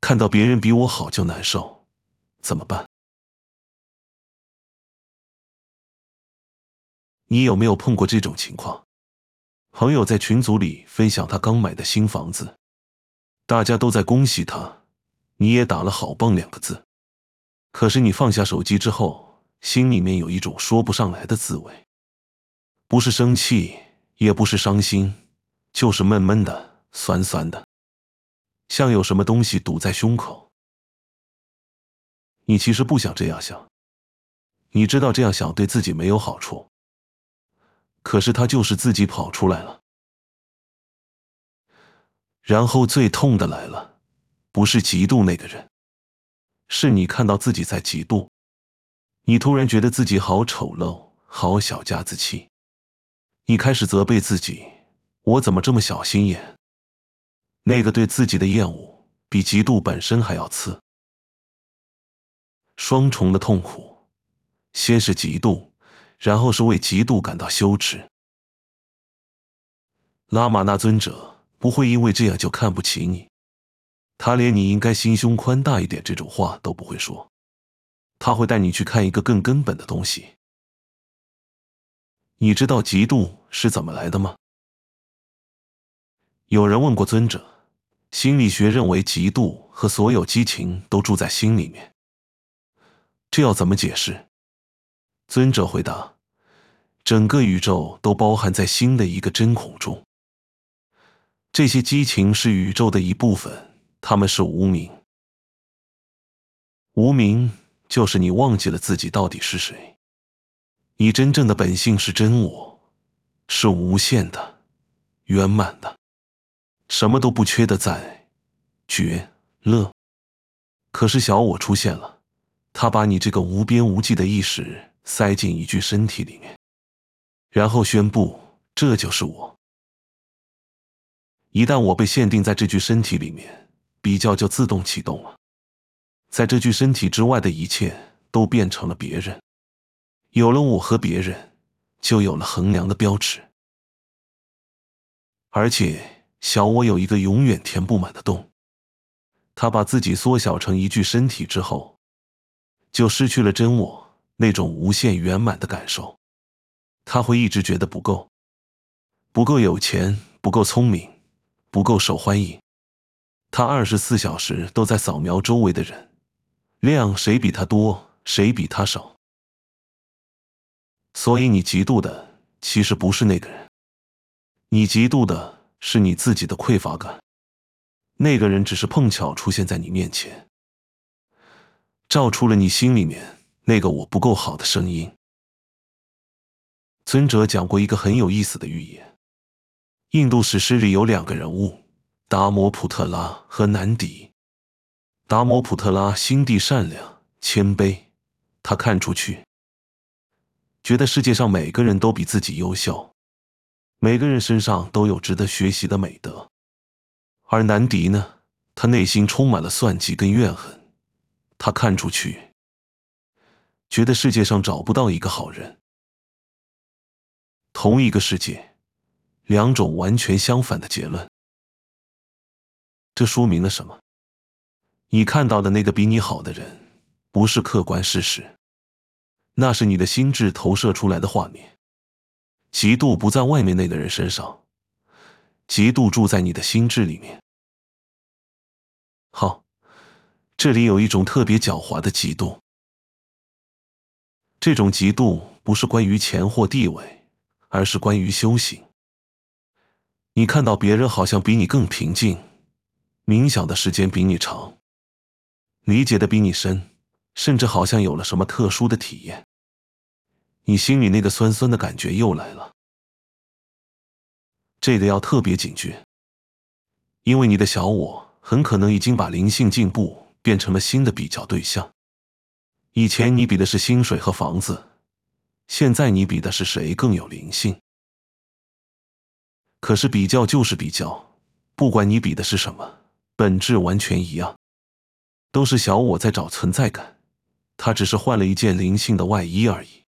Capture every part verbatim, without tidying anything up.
看到别人比我好就难受，怎么办？你有没有碰过这种情况？朋友在群组里分享他刚买的新房子，大家都在恭喜他，你也打了好棒两个字。可是你放下手机之后，心里面有一种说不上来的滋味，不是生气，也不是伤心，就是闷闷的，酸酸的，像有什么东西堵在胸口。你其实不想这样想，你知道这样想对自己没有好处，可是它就是自己跑出来了。然后最痛的来了，不是嫉妒那个人，是你看到自己在嫉妒，你突然觉得自己好丑陋，好小家子气，你开始责备自己，我怎么这么小心眼？那个对自己的厌恶比嫉妒本身还要刺，双重的痛苦，先是嫉妒，然后是为嫉妒感到羞耻。拉玛那尊者不会因为这样就看不起你，他连你应该心胸宽大一点这种话都不会说，他会带你去看一个更根本的东西。你知道嫉妒是怎么来的吗？有人问过尊者，心理学认为嫉妒和所有激情都住在心里面，这要怎么解释？尊者回答，整个宇宙都包含在心的一个真空中，这些激情是宇宙的一部分，它们是无明。无明就是你忘记了自己到底是谁，你真正的本性是真我，是无限的，圆满的，什么都不缺的在觉乐。可是小我出现了，他把你这个无边无际的意识塞进一具身体里面，然后宣布这就是我。一旦我被限定在这具身体里面，比较就自动启动了，在这具身体之外的一切都变成了别人，有了我和别人，就有了衡量的标尺。而且小我有一个永远填不满的洞，他把自己缩小成一具身体之后，就失去了真我那种无限圆满的感受。他会一直觉得不够，不够有钱，不够聪明，不够受欢迎。他二十四小时都在扫描周围的人，量谁比他多，谁比他少。所以你嫉妒的其实不是那个人，你嫉妒的是你自己的匮乏感。那个人只是碰巧出现在你面前，照出了你心里面那个我不够好的声音。尊者讲过一个很有意思的寓言，印度史诗里有两个人物，达摩普特拉和南迪。达摩普特拉心地善良谦卑，他看出去觉得世界上每个人都比自己优秀，每个人身上都有值得学习的美德。而南迪呢，他内心充满了算计跟怨恨，他看出去觉得世界上找不到一个好人。同一个世界，两种完全相反的结论。这说明了什么？你看到的那个比你好的人，不是客观事实，那是你的心智投射出来的画面。嫉妒不在外面那个人身上，嫉妒住在你的心智里面。好，这里有一种特别狡猾的嫉妒。这种嫉妒不是关于钱或地位，而是关于修行。你看到别人好像比你更平静，冥想的时间比你长，理解的比你深，甚至好像有了什么特殊的体验，你心里那个酸酸的感觉又来了。这个要特别警觉，因为你的小我很可能已经把灵性进步变成了新的比较对象。以前你比的是薪水和房子，现在你比的是谁更有灵性。可是比较就是比较，不管你比的是什么，本质完全一样，都是小我在找存在感，它只是换了一件灵性的外衣而已。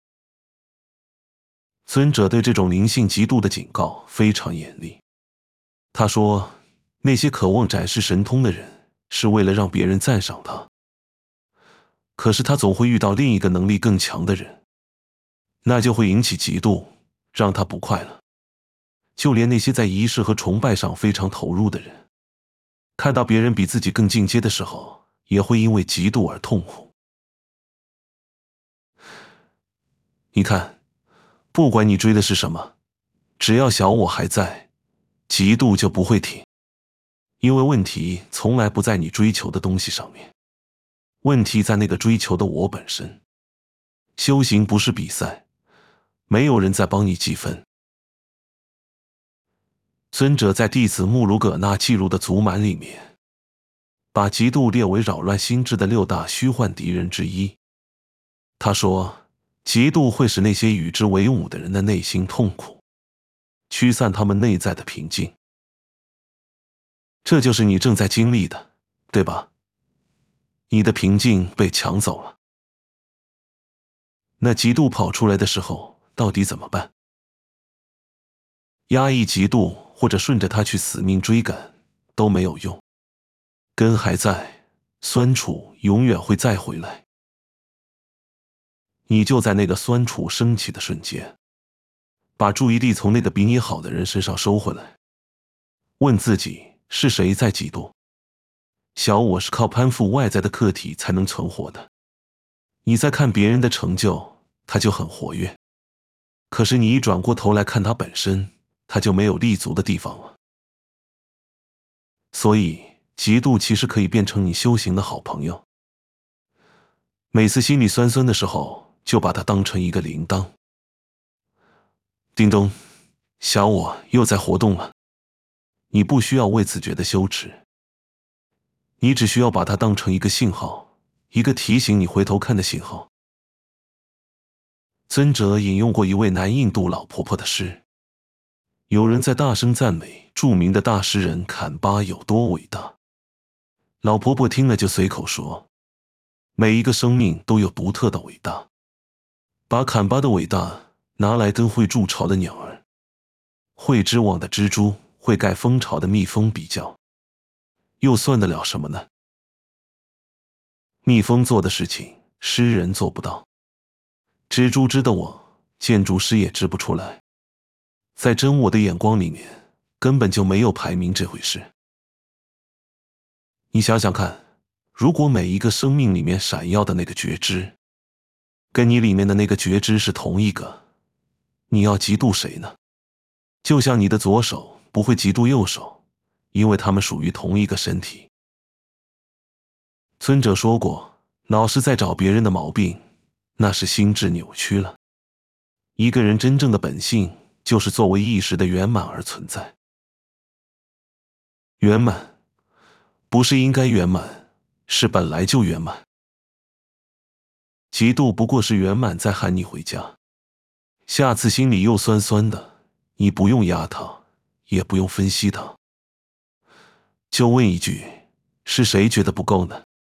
尊者对这种灵性极度的警告非常严厉。他说，那些渴望展示神通的人， 是为了让别人赞赏他。可是他总会遇到另一个能力更强的人，那就会引起嫉妒，让他不快乐。就连那些在仪式和崇拜上非常投入的人，看到别人比自己更进阶的时候，也会因为嫉妒而痛苦。你看，不管你追的是什么，只要小我还在，嫉妒就不会停。因为问题从来不在你追求的东西上面，问题在那个追求的我本身。修行不是比赛，没有人在帮你计分。尊者在弟子目卢葛那记录的祖满里面，把嫉妒列为扰乱心智的六大虚幻敌人之一。他说，嫉妒会使那些与之为伍的人的内心痛苦，驱散他们内在的平静。这就是你正在经历的，对吧？你的平静被抢走了。那嫉妒跑出来的时候，到底怎么办？压抑嫉妒或者顺着他去死命追赶都没有用，根还在，酸楚永远会再回来。你就在那个酸楚升起的瞬间，把注意力从那个比你好的人身上收回来，问自己是谁在嫉妒？小我是靠攀附外在的客体才能存活的。你在看别人的成就，他就很活跃，可是你一转过头来看他本身，他就没有立足的地方了。所以嫉妒其实可以变成你修行的好朋友。每次心里酸酸的时候，就把它当成一个铃铛。叮咚，小我又在活动了。你不需要为此觉得羞耻，你只需要把它当成一个信号，一个提醒你回头看的信号。尊者引用过一位南印度老婆婆的诗，有人在大声赞美著名的大诗人坎巴有多伟大。老婆婆听了就随口说，每一个生命都有独特的伟大，把坎巴的伟大拿来跟会筑巢的鸟儿、会织网的蜘蛛、会盖蜂巢的蜜蜂比较，又算得了什么呢？蜜蜂做的事情，诗人做不到。蜘蛛织的网，建筑师也织不出来。在真我的眼光里面，根本就没有排名这回事。你想想看，如果每一个生命里面闪耀的那个觉知，跟你里面的那个觉知是同一个，你要嫉妒谁呢？就像你的左手不会嫉妒右手，因为他们属于同一个身体。尊者说过，老是在找别人的毛病，那是心智扭曲了。一个人真正的本性，就是作为意识的圆满而存在。圆满，不是应该圆满，是本来就圆满。嫉妒不过是圆满在喊你回家。下次心里又酸酸的，你不用压它，也不用分析它，就问一句，是谁觉得不够呢？